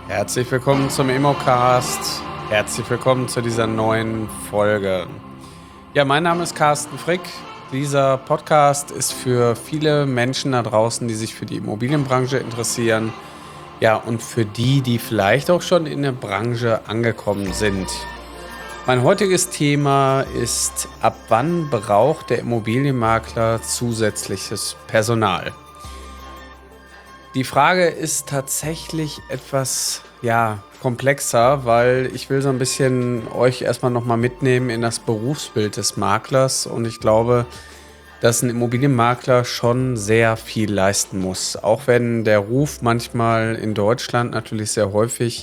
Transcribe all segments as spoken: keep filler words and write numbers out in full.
Herzlich willkommen zum Immocast. Herzlich willkommen zu dieser neuen Folge. Ja, mein Name ist Carsten Frick. Dieser Podcast ist für viele Menschen da draußen, die sich für die Immobilienbranche interessieren. Ja, und für die, die vielleicht auch schon in der Branche angekommen sind. Mein heutiges Thema ist: Ab wann braucht der Immobilienmakler zusätzliches Personal? Die Frage ist tatsächlich etwas, ja, komplexer, weil ich will so ein bisschen euch erstmal noch mal mitnehmen in das Berufsbild des Maklers. Und ich glaube, dass ein Immobilienmakler schon sehr viel leisten muss. Auch wenn der Ruf manchmal in Deutschland natürlich sehr häufig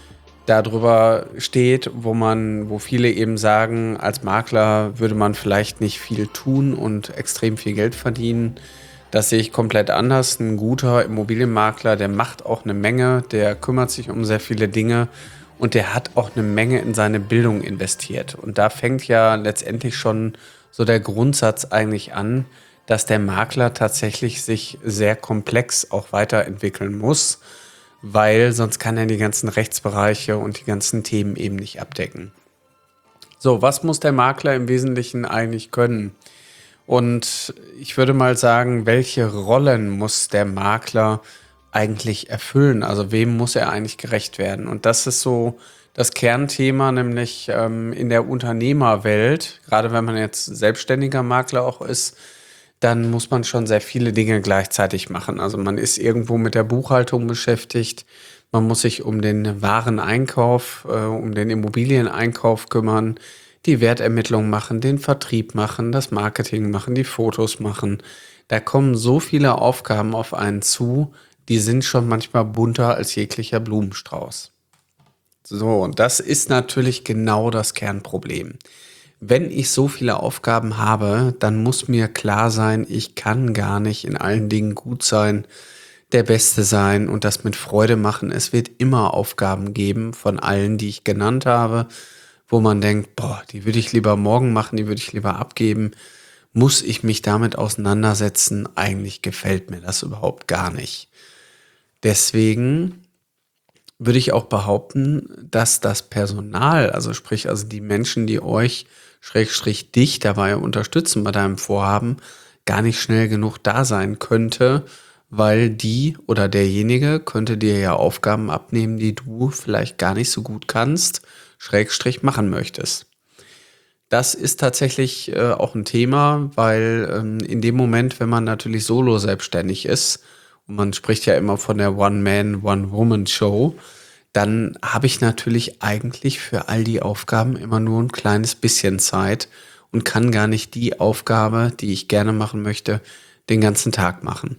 darüber steht, wo man, wo viele eben sagen, als Makler würde man vielleicht nicht viel tun und extrem viel Geld verdienen. Das sehe ich komplett anders. Ein guter Immobilienmakler, der macht auch eine Menge, der kümmert sich um sehr viele Dinge und der hat auch eine Menge in seine Bildung investiert. Und da fängt ja letztendlich schon so der Grundsatz eigentlich an, dass der Makler tatsächlich sich sehr komplex auch weiterentwickeln muss, weil sonst kann er die ganzen Rechtsbereiche und die ganzen Themen eben nicht abdecken. So, was muss der Makler im Wesentlichen eigentlich können? Und ich würde mal sagen, welche Rollen muss der Makler eigentlich erfüllen? Also wem muss er eigentlich gerecht werden? Und das ist so das Kernthema, nämlich ähm, in der Unternehmerwelt, gerade wenn man jetzt selbstständiger Makler auch ist, dann muss man schon sehr viele Dinge gleichzeitig machen. Also man ist irgendwo mit der Buchhaltung beschäftigt, man muss sich um den Wareneinkauf, äh, um den Immobilieneinkauf kümmern, die Wertermittlung machen, den Vertrieb machen, das Marketing machen, die Fotos machen. Da kommen so viele Aufgaben auf einen zu, die sind schon manchmal bunter als jeglicher Blumenstrauß. So, und das ist natürlich genau das Kernproblem. Wenn ich so viele Aufgaben habe, dann muss mir klar sein, ich kann gar nicht in allen Dingen gut sein, der Beste sein und das mit Freude machen. Es wird immer Aufgaben geben von allen, die ich genannt habe, wo man denkt, boah, die würde ich lieber morgen machen, die würde ich lieber abgeben. Muss ich mich damit auseinandersetzen? Eigentlich gefällt mir das überhaupt gar nicht. Deswegen würde ich auch behaupten, dass das Personal, also sprich also die Menschen, die euch, Schrägstrich dich dabei unterstützen bei deinem Vorhaben, gar nicht schnell genug da sein könnte, weil die oder derjenige könnte dir ja Aufgaben abnehmen, die du vielleicht gar nicht so gut kannst, Schrägstrich machen möchtest. Das ist tatsächlich äh, auch ein Thema, weil ähm, in dem Moment, wenn man natürlich solo selbstständig ist, und man spricht ja immer von der One-Man, One-Woman-Show, dann habe ich natürlich eigentlich für all die Aufgaben immer nur ein kleines bisschen Zeit und kann gar nicht die Aufgabe, die ich gerne machen möchte, den ganzen Tag machen.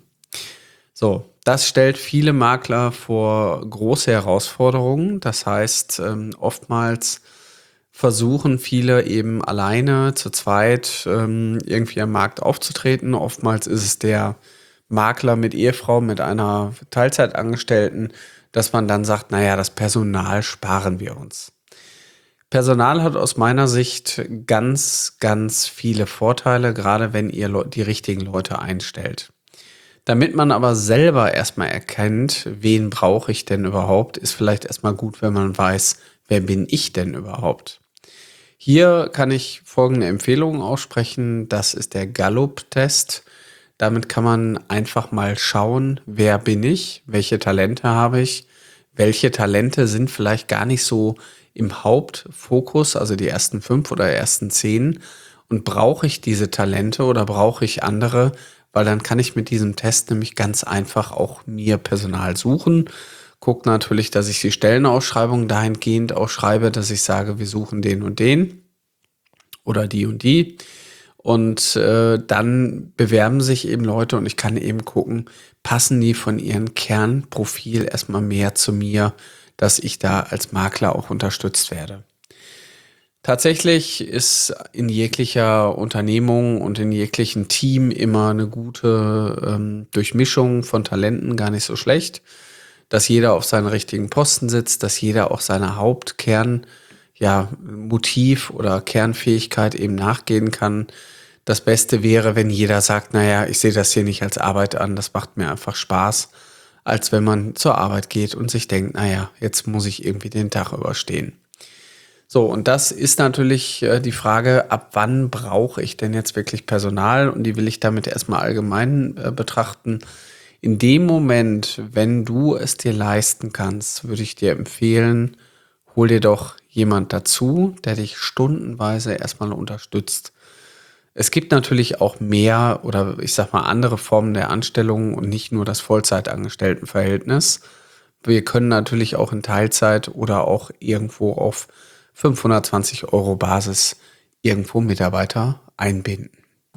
So, das stellt viele Makler vor große Herausforderungen. Das heißt, ähm, oftmals versuchen viele eben alleine, zu zweit, ähm, irgendwie am Markt aufzutreten. Oftmals ist es der Makler mit Ehefrau, mit einer Teilzeitangestellten, dass man dann sagt, naja, das Personal sparen wir uns. Personal hat aus meiner Sicht ganz, ganz viele Vorteile, gerade wenn ihr Leu- die richtigen Leute einstellt. Damit man aber selber erstmal erkennt, wen brauche ich denn überhaupt, ist vielleicht erstmal gut, wenn man weiß, wer bin ich denn überhaupt. Hier kann ich folgende Empfehlungen aussprechen. Das ist der Gallup-Test. Damit kann man einfach mal schauen, wer bin ich, welche Talente habe ich, welche Talente sind vielleicht gar nicht so im Hauptfokus, also die ersten fünf oder ersten zehn. Und brauche ich diese Talente oder brauche ich andere? Weil dann kann ich mit diesem Test nämlich ganz einfach auch mir Personal suchen. Guck natürlich, dass ich die Stellenausschreibung dahingehend auch schreibe, dass ich sage, wir suchen den und den oder die und die. Und äh, dann bewerben sich eben Leute und ich kann eben gucken, passen die von ihrem Kernprofil erstmal mehr zu mir, dass ich da als Makler auch unterstützt werde. Tatsächlich ist in jeglicher Unternehmung und in jeglichem Team immer eine gute ähm, Durchmischung von Talenten gar nicht so schlecht, dass jeder auf seinen richtigen Posten sitzt, dass jeder auch seiner Hauptkern, ja, Motiv oder Kernfähigkeit eben nachgehen kann. Das Beste wäre, wenn jeder sagt, naja, ich sehe das hier nicht als Arbeit an, das macht mir einfach Spaß. als wenn man zur Arbeit geht und sich denkt, naja, jetzt muss ich irgendwie den Tag überstehen. So, und das ist natürlich äh, die Frage, ab wann brauche ich denn jetzt wirklich Personal? Und die will ich damit erstmal allgemein äh, betrachten. In dem Moment, wenn du es dir leisten kannst, würde ich dir empfehlen, hol dir doch jemand dazu, der dich stundenweise erstmal unterstützt. Es gibt natürlich auch mehr oder ich sag mal andere Formen der Anstellung und nicht nur das Vollzeitangestelltenverhältnis. Wir können natürlich auch in Teilzeit oder auch irgendwo auf fünfhundertzwanzig Euro Basis irgendwo Mitarbeiter einbinden.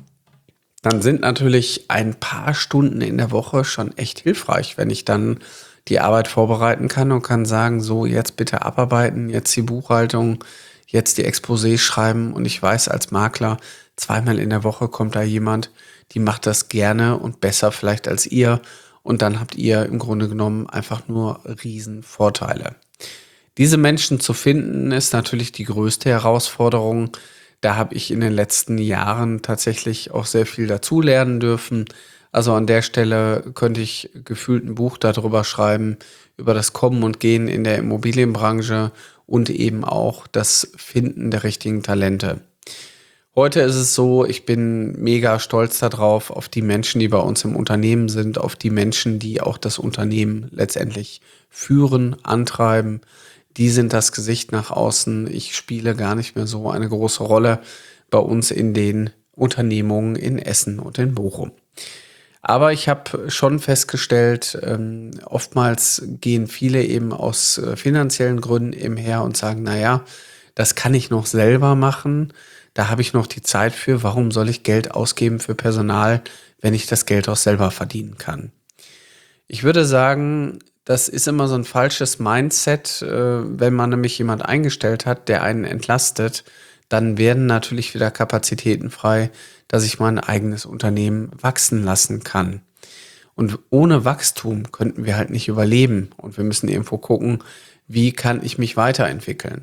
Dann sind natürlich ein paar Stunden in der Woche schon echt hilfreich, wenn ich dann die Arbeit vorbereiten kann und kann sagen, so jetzt bitte abarbeiten, jetzt die Buchhaltung, jetzt die Exposés schreiben und ich weiß als Makler, zweimal in der Woche kommt da jemand, die macht das gerne und besser vielleicht als ihr und dann habt ihr im Grunde genommen einfach nur Riesenvorteile. Diese Menschen zu finden, ist natürlich die größte Herausforderung. Da habe ich in den letzten Jahren tatsächlich auch sehr viel dazulernen dürfen. Also an der Stelle könnte ich gefühlt ein Buch darüber schreiben, über das Kommen und Gehen in der Immobilienbranche und eben auch das Finden der richtigen Talente. Heute ist es so, ich bin mega stolz darauf, auf die Menschen, die bei uns im Unternehmen sind, auf die Menschen, die auch das Unternehmen letztendlich führen, antreiben. Die sind das Gesicht nach außen. Ich spiele gar nicht mehr so eine große Rolle bei uns in den Unternehmungen in Essen und in Bochum. Aber ich habe schon festgestellt, ähm, oftmals gehen viele eben aus äh, finanziellen Gründen eben her und sagen, naja, das kann ich noch selber machen. Da habe ich noch die Zeit für. Warum soll ich Geld ausgeben für Personal, wenn ich das Geld auch selber verdienen kann? Ich würde sagen, das ist immer so ein falsches Mindset, äh, wenn man nämlich jemand eingestellt hat, der einen entlastet, dann werden natürlich wieder Kapazitäten frei, dass ich mein eigenes Unternehmen wachsen lassen kann. Und ohne Wachstum könnten wir halt nicht überleben und wir müssen irgendwo gucken, wie kann ich mich weiterentwickeln.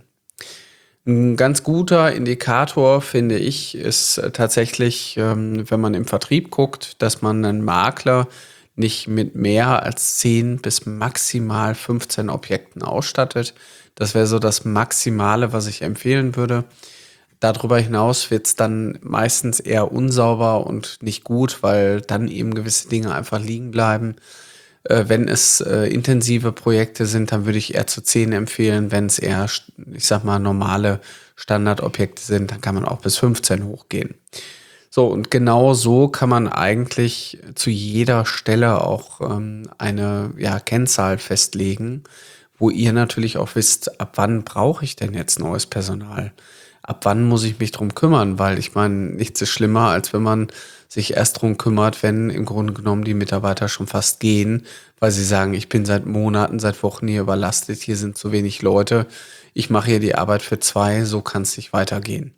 Ein ganz guter Indikator, finde ich, ist tatsächlich, ähm, wenn man im Vertrieb guckt, dass man einen Makler nicht mit mehr als zehn bis maximal fünfzehn Objekten ausstattet. Das wäre so das Maximale, was ich empfehlen würde. Darüber hinaus wird es dann meistens eher unsauber und nicht gut, weil dann eben gewisse Dinge einfach liegen bleiben. Äh, wenn es äh, intensive Projekte sind, dann würde ich eher zu zehn empfehlen. Wenn es eher, ich sag mal, normale Standardobjekte sind, dann kann man auch bis fünfzehn hochgehen. So, und genau so kann man eigentlich zu jeder Stelle auch ähm, eine ja, Kennzahl festlegen, wo ihr natürlich auch wisst, ab wann brauche ich denn jetzt neues Personal? Ab wann muss ich mich drum kümmern? Weil ich meine, nichts ist schlimmer, als wenn man sich erst drum kümmert, wenn im Grunde genommen die Mitarbeiter schon fast gehen, weil sie sagen, ich bin seit Monaten, seit Wochen hier überlastet, hier sind zu wenig Leute, ich mache hier die Arbeit für zwei, so kann es nicht weitergehen.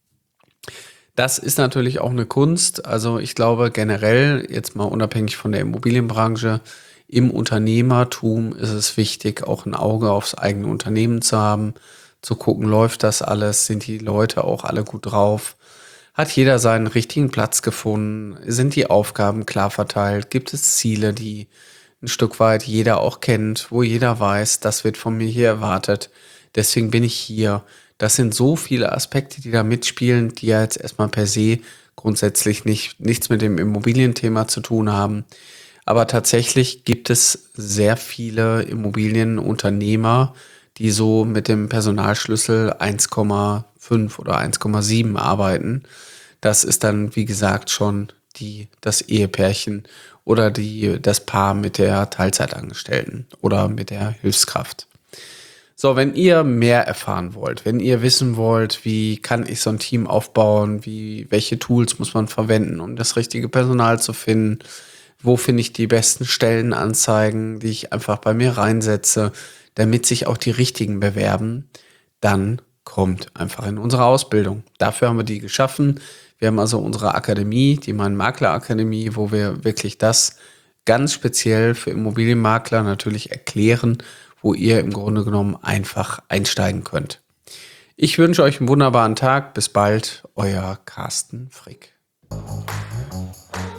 Das ist natürlich auch eine Kunst. Also ich glaube generell, jetzt mal unabhängig von der Immobilienbranche, im Unternehmertum ist es wichtig, auch ein Auge aufs eigene Unternehmen zu haben, zu gucken, läuft das alles, sind die Leute auch alle gut drauf, hat jeder seinen richtigen Platz gefunden, sind die Aufgaben klar verteilt, gibt es Ziele, die ein Stück weit jeder auch kennt, wo jeder weiß, das wird von mir hier erwartet, deswegen bin ich hier. Das sind so viele Aspekte, die da mitspielen, die ja jetzt erstmal per se grundsätzlich nicht, nichts mit dem Immobilienthema zu tun haben. Aber tatsächlich gibt es sehr viele Immobilienunternehmer, die so mit dem Personalschlüssel eins Komma fünf oder eins Komma sieben arbeiten. Das ist dann, wie gesagt, schon die, das Ehepärchen oder die, das Paar mit der Teilzeitangestellten oder mit der Hilfskraft. So, wenn ihr mehr erfahren wollt, wenn ihr wissen wollt, wie kann ich so ein Team aufbauen, wie, welche Tools muss man verwenden, um das richtige Personal zu finden, wo finde ich die besten Stellenanzeigen, die ich einfach bei mir reinsetze, damit sich auch die richtigen bewerben, dann kommt einfach in unsere Ausbildung. Dafür haben wir die geschaffen. Wir haben also unsere Akademie, die Mein Makler Akademie, wo wir wirklich das ganz speziell für Immobilienmakler natürlich erklären, wo ihr im Grunde genommen einfach einsteigen könnt. Ich wünsche euch einen wunderbaren Tag. Bis bald, euer Carsten Frick.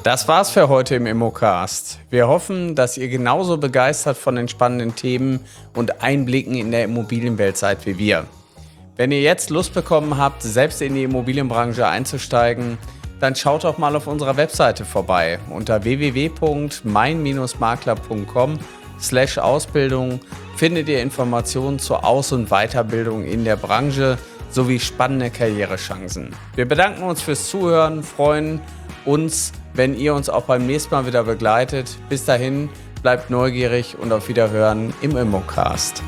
Das war's für heute im Immocast. Wir hoffen, dass ihr genauso begeistert von den spannenden Themen und Einblicken in der Immobilienwelt seid wie wir. Wenn ihr jetzt Lust bekommen habt, selbst in die Immobilienbranche einzusteigen, dann schaut doch mal auf unserer Webseite vorbei. Unter w w w punkt mein Bindestrich makler punkt com slash Ausbildung findet ihr Informationen zur Aus- und Weiterbildung in der Branche sowie spannende Karrierechancen. Wir bedanken uns fürs Zuhören, freuen uns, wenn ihr uns auch beim nächsten Mal wieder begleitet. Bis dahin, bleibt neugierig und auf Wiederhören im Immocast.